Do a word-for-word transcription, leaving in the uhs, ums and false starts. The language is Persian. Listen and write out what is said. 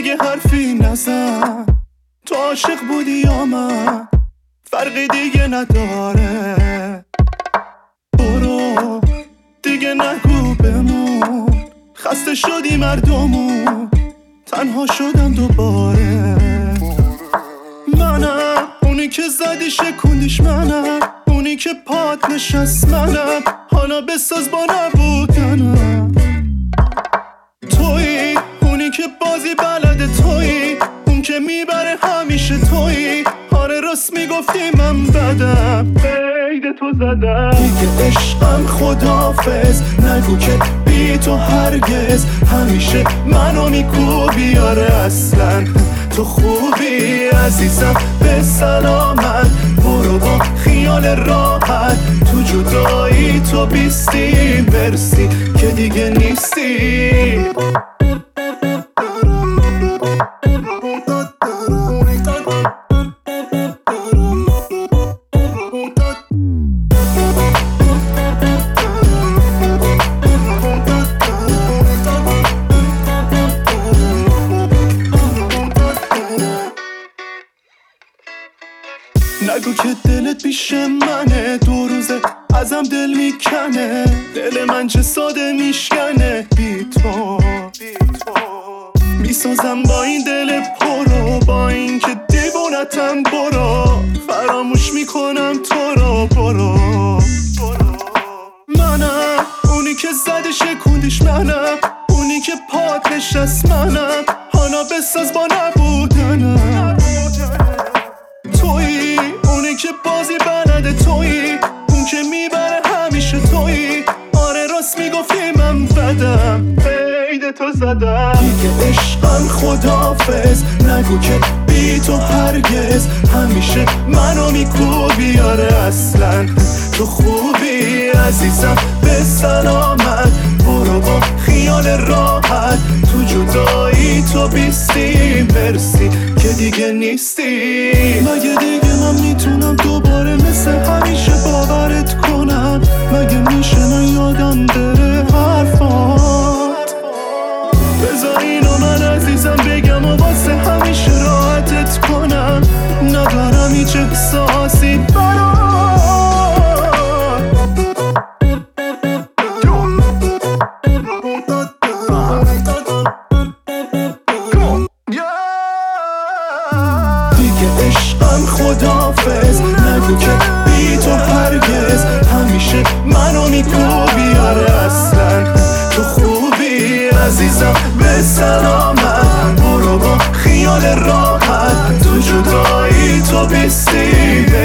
دیگه حرفی نزن، تو عاشق بودی یا من فرقی دیگه نداره. برو دیگه نگو بمون، خسته شدی مردمون، تنها شدم دوباره. منم اونی که زدی شکوندیش، منم اونی که پات نشست، منم حالا بساز با نبودنم. تویی اونی که بازی بلده، تویی اون که میبره همیشه، تویی آره راست میگفتی من بدم، قید تو زدم. دیگه عشقم خداحافظ، نگو که بی تو هرگز، همیشه منو میکوبی آره اصلا تو خوبی عزیزم به سلامت. برو با خیال راحت، تو جدایی تو بیستی، مرسی که دیگه نیستی. نگو که دلت پیش منه، دو روزه ازم دل میکنه، دل من چه ساده میشکنه بی تو. میسازم با این دل پرو، با این که دیوونتم، برو فراموش میکنم تو رو. برو منم اونی که زده شکوندیش، منم اونی که پات نشست، منم حالا بساز با نبودنم. تویی اونی که بازی بلده، تویی اون که میبره همیشه، تویی آره راست میگفتی من بدم، قید تو زدم. دیگه عشقم خداحافظ، نگو که بی تو هرگز، همیشه منو میکوبی آره اصلا تو خوبی عزیزم به سلامت. برو با خیال راحت، تو جدایی تو بیستی، مرسی که دیگه نیستی. مگه دیگه من میتونم دوباره مثل همیشه باورت کنم؟ مگه میشه من یادم بره حرفات؟ بذار اینو من عزیزم بگم و واسه همیشه راحتت کنم، ندارم هیچ احساسی برات. دیگه عشقم خداحافظ، نگو که بی تو هرگز، همیشه منو میکوبی آره اصلا تو خوبی عزیزم به سلامت. برو با خیال راحت، تو جدایی تو بیستی.